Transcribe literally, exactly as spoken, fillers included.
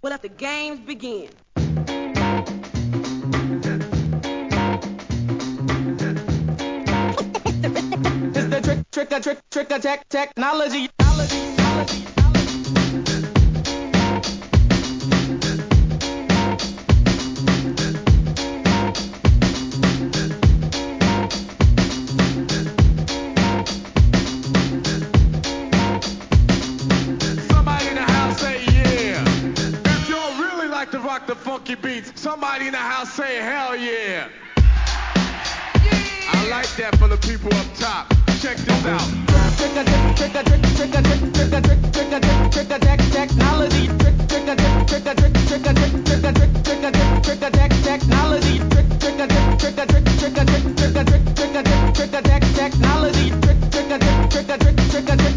We'll let the games begin. It's the trick, trick, a trick, trick, a tech, technology, technology, technology. Rock the funky beats. Somebody in the house say hell yeah. Yeah. I like that for the people up top. Check this out. Trick, trick, a trick, trick, a trick, trick, a trick, trick.